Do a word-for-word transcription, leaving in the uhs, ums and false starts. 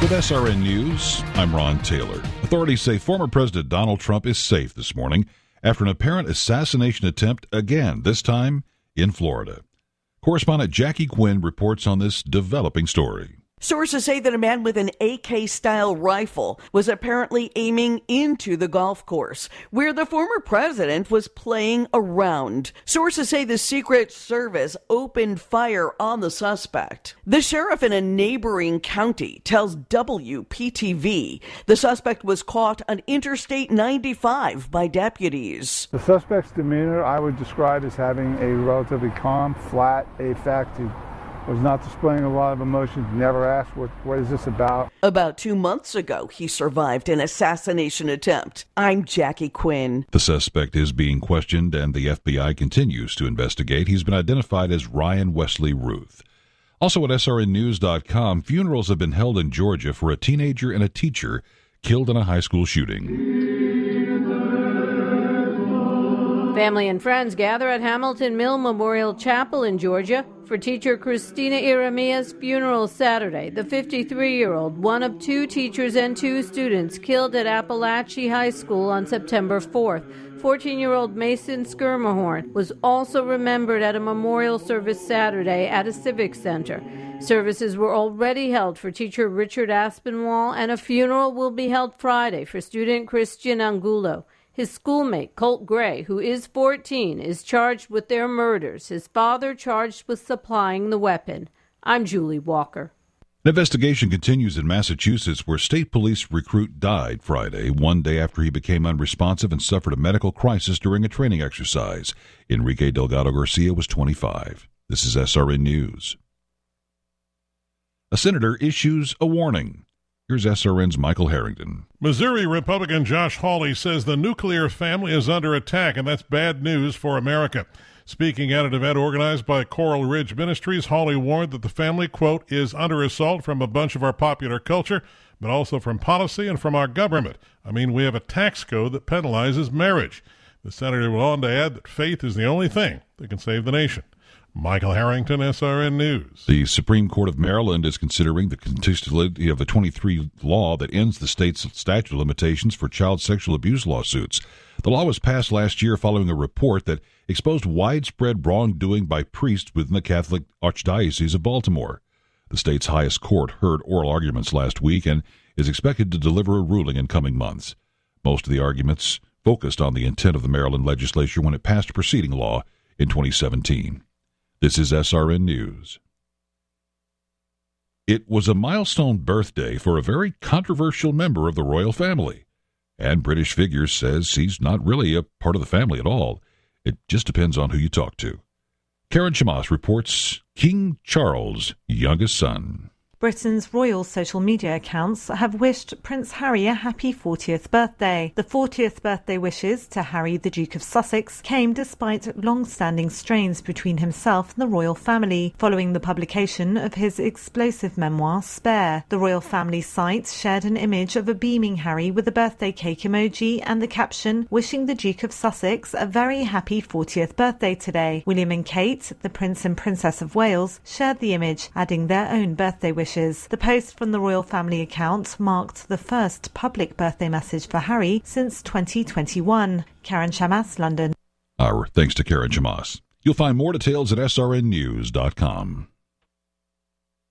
With S R N News, I'm Ron Taylor. Authorities say former President Donald Trump is safe this morning after an apparent assassination attempt again, this time in Florida. Correspondent Jackie Quinn reports on this developing story. Sources say that a man with an A K-style rifle was apparently aiming into the golf course where the former president was playing around. Sources say the Secret Service opened fire on the suspect. The sheriff in a neighboring county tells W P T V the suspect was caught on Interstate ninety-five by deputies. The suspect's demeanor I would describe as having a relatively calm, flat affect. He was not displaying a lot of emotions, never asked, what, what is this about? About two months ago, he survived an assassination attempt. I'm Jackie Quinn. The suspect is being questioned, and the F B I continues to investigate. He's been identified as Ryan Wesley Ruth. Also at S R N news dot com, funerals have been held in Georgia for a teenager and a teacher killed in a high school shooting. Family and friends gather at Hamilton Mill Memorial Chapel in Georgia for teacher Christina Iramia's funeral Saturday. The fifty-three-year-old, one of two teachers and two students killed at Appalachia High School on September fourth. fourteen-year-old Mason Skirmahorn was also remembered at a memorial service Saturday at a civic center. Services were already held for teacher Richard Aspinwall, and a funeral will be held Friday for student Christian Angulo. His schoolmate, Colt Gray, who is fourteen, is charged with their murders. His father charged with supplying the weapon. I'm Julie Walker. An investigation continues in Massachusetts where state police recruit died Friday, one day after he became unresponsive and suffered a medical crisis during a training exercise. Enrique Delgado Garcia was twenty-five. This is S R N News. A senator issues a warning. Here's S R N's Michael Harrington. Missouri Republican Josh Hawley says the nuclear family is under attack, and that's bad news for America. Speaking at an event organized by Coral Ridge Ministries, Hawley warned that the family, quote, is under assault from a bunch of our popular culture, but also from policy and from our government. I mean, we have a tax code that penalizes marriage. The senator went on to add that faith is the only thing that can save the nation. Michael Harrington, S R N News. The Supreme Court of Maryland is considering the contestability of a twenty-three law that ends the state's statute of limitations for child sexual abuse lawsuits. The law was passed last year following a report that exposed widespread wrongdoing by priests within the Catholic Archdiocese of Baltimore. The state's highest court heard oral arguments last week and is expected to deliver a ruling in coming months. Most of the arguments focused on the intent of the Maryland legislature when it passed a preceding law in twenty seventeen. This is S R N News. It was a milestone birthday for a very controversial member of the royal family, and British Figures says he's not really a part of the family at all. It just depends on who you talk to. Karen Chamas reports King Charles' youngest son. Britain's royal social media accounts have wished Prince Harry a happy fortieth birthday. The fortieth birthday wishes to Harry, the Duke of Sussex, came despite long-standing strains between himself and the royal family, following the publication of his explosive memoir, Spare. The royal family site shared an image of a beaming Harry with a birthday cake emoji and the caption, wishing the Duke of Sussex a very happy fortieth birthday today. William and Kate, the Prince and Princess of Wales, shared the image, adding their own birthday wishes. The post from the royal family account marked the first public birthday message for Harry since twenty twenty-one. Karen Chamas, London. Our thanks to Karen Chamas. You'll find more details at S R N news dot com.